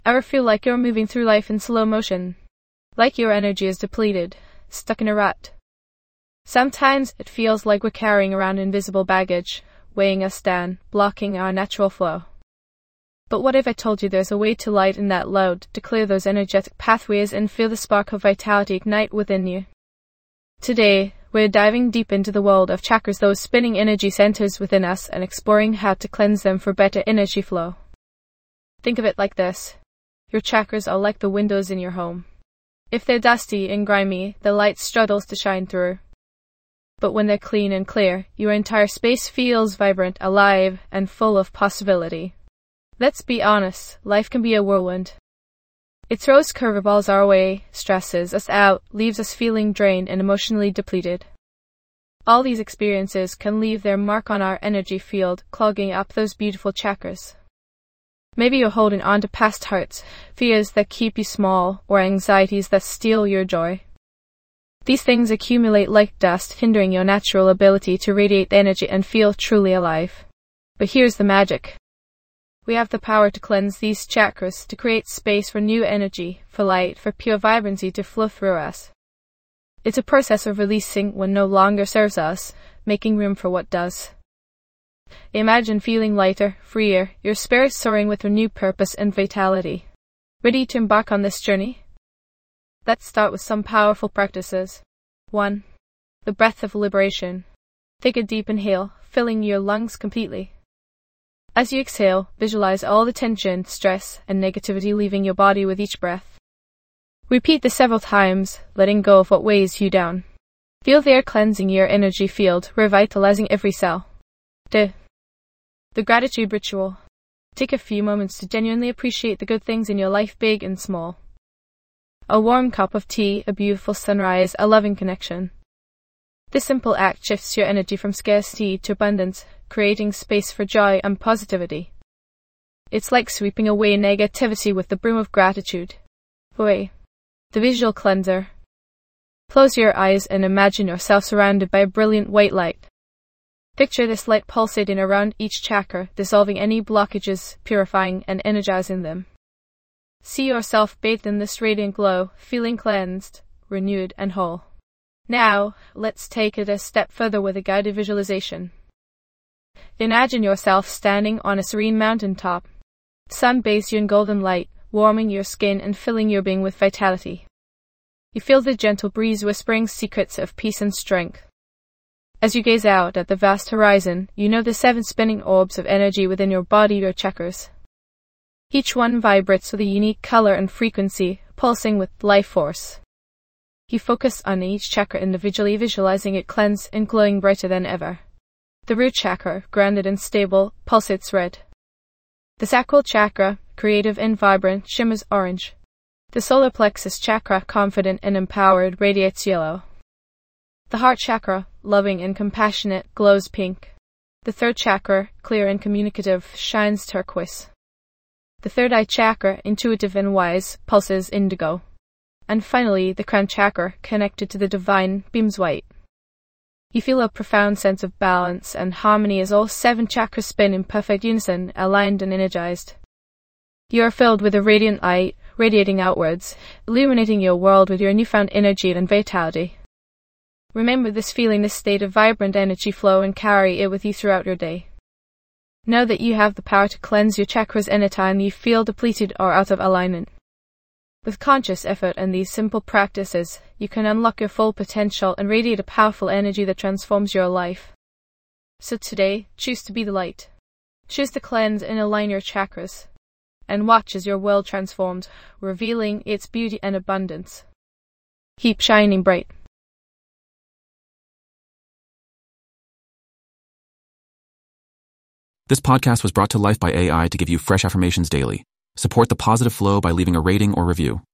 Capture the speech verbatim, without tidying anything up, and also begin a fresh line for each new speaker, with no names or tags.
Ever feel like you're moving through life in slow motion? Like your energy is depleted, stuck in a rut? Sometimes it feels like we're carrying around invisible baggage, weighing us down, blocking our natural flow. But what if I told you there's a way to lighten that load, to clear those energetic pathways and feel the spark of vitality ignite within you? Today, we're diving deep into the world of chakras, those spinning energy centers within us, and exploring how to cleanse them for better energy flow. Think of it like this. Your chakras are like the windows in your home. If they're dusty and grimy, the light struggles to shine through. But when they're clean and clear, your entire space feels vibrant, alive, and full of possibility. Let's be honest, life can be a whirlwind. It throws curveballs our way, stresses us out, leaves us feeling drained and emotionally depleted. All these experiences can leave their mark on our energy field, clogging up those beautiful chakras. Maybe you're holding on to past hurts, fears that keep you small, or anxieties that steal your joy. These things accumulate like dust, hindering your natural ability to radiate energy and feel truly alive. But here's the magic. We have the power to cleanse these chakras, to create space for new energy, for light, for pure vibrancy to flow through us. It's a process of releasing what no longer serves us, making room for what does. Imagine feeling lighter, freer, your spirit soaring with renewed purpose and vitality. Ready to embark on this journey? Let's start with some powerful practices. one. The breath of liberation. Take a deep inhale, filling your lungs completely. As you exhale, visualize all the tension, stress, and negativity leaving your body with each breath. Repeat this several times, letting go of what weighs you down. Feel the air cleansing your energy field, revitalizing every cell. two. The gratitude ritual. Take a few moments to genuinely appreciate the good things in your life, big and small. A warm cup of tea, a beautiful sunrise, a loving connection. This simple act shifts your energy from scarcity to abundance, creating space for joy and positivity. It's like sweeping away negativity with the broom of gratitude. four. The visual cleanser. Close your eyes and imagine yourself surrounded by a brilliant white light. Picture this light pulsating around each chakra, dissolving any blockages, purifying and energizing them. See yourself bathed in this radiant glow, feeling cleansed, renewed, and whole. Now, let's take it a step further with a guided visualization. Imagine yourself standing on a serene mountaintop. The sun bathes you in golden light, warming your skin and filling your being with vitality. You feel the gentle breeze whispering secrets of peace and strength. As you gaze out at the vast horizon, you know the seven spinning orbs of energy within your body, your chakras. Each one vibrates with a unique color and frequency, pulsing with life force. You focus on each chakra individually, visualizing it cleansed and glowing brighter than ever. The root chakra, grounded and stable, pulsates red. The sacral chakra, creative and vibrant, shimmers orange. The solar plexus chakra, confident and empowered, radiates yellow. The heart chakra, loving and compassionate, glows pink. The third chakra, clear and communicative, shines turquoise. The third eye chakra, intuitive and wise, pulses indigo. And finally, the crown chakra, connected to the divine, beams white. You feel a profound sense of balance and harmony as all seven chakras spin in perfect unison, aligned and energized. You are filled with a radiant light, radiating outwards, illuminating your world with your newfound energy and vitality. Remember this feeling, this state of vibrant energy flow, and carry it with you throughout your day. Know that you have the power to cleanse your chakras anytime you feel depleted or out of alignment. With conscious effort and these simple practices, you can unlock your full potential and radiate a powerful energy that transforms your life. So today, choose to be the light. Choose to cleanse and align your chakras. And watch as your world transforms, revealing its beauty and abundance. Keep shining bright.
This podcast was brought to life by A I to give you fresh affirmations daily. Support the positive flow by leaving a rating or review.